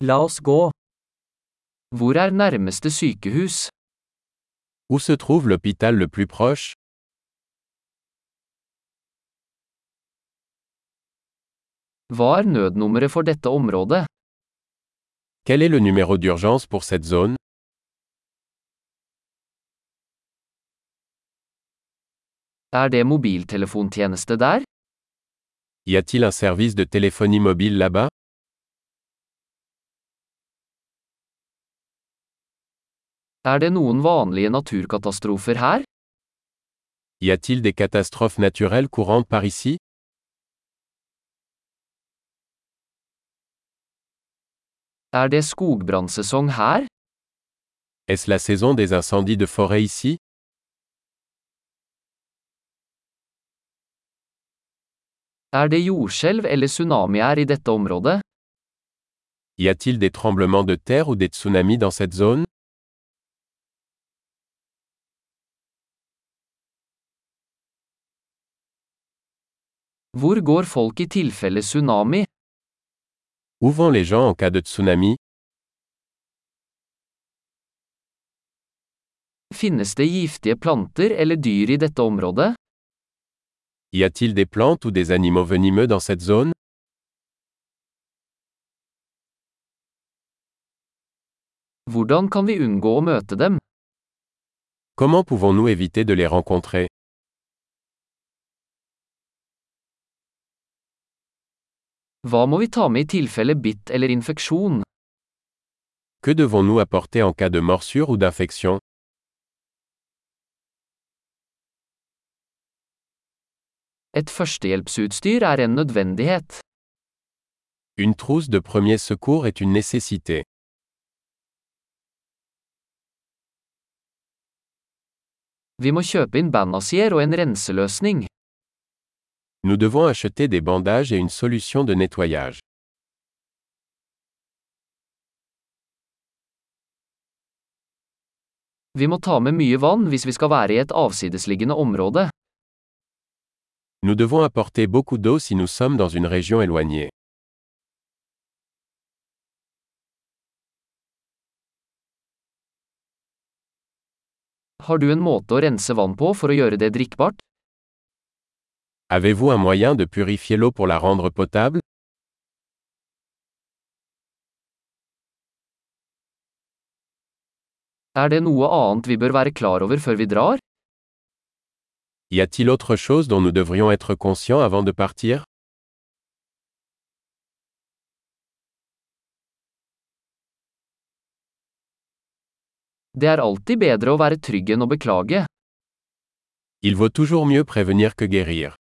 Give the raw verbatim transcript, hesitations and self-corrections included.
La oss gå. Hvor er nærmeste sykehus? Où se trouve l'hôpital le plus proche? Hva er nødnummeret for dette området? Quel est le numéro d'urgence pour cette zone? Er det mobiltelefontjeneste der? Y a-t-il un service de téléphonie mobile là-bas? Er det noen vanlige naturkatastrofer her? Y a-t-il des catastrophes naturelles courantes par ici? Er det skogbrannsesong her? Est-ce la saison des incendies de forêt ici? Er det jordskjelv eller tsunamier i dette området? Y a-t-il des tremblements de terre ou des tsunamis dans cette zone? Hvor går folk i tilfelle tsunami? Où vont les gens en cas de tsunami? Finnes det giftige planter eller dyr i dette området? Y a-t-il des plantes ou des animaux venimeux dans cette zone? Hvordan kan vi unngå å møte dem? Comment pouvons-nous éviter de les rencontrer? Hva må vi ta med i tilfelle bitt eller infeksjon? Que devons-nous apporter en cas de morsure ou d'infection? Et førstehjelpsutstyr er en nødvendighet. Une trousse de premier secours est une nécessité. Vi må kjøpe inn bandasier og en renseløsning. Nous devons acheter des bandages et une solution de nettoyage. Vi må ta med mye vann hvis vi skal være i et avsidesliggende område. Nous devons apporter beaucoup d'eau si nous sommes dans une région éloignée. Har du en måte å rense vann på for å gjøre det drikkbart? Avez-vous un moyen de purifier l'eau pour la rendre potable? Er det noe annet vi bør være klar over før vi drar? Y a-t-il autre chose dont nous devrions être conscients avant de partir? Det er alltid bedre å være trygg enn å beklage. Il vaut toujours mieux prévenir que guérir.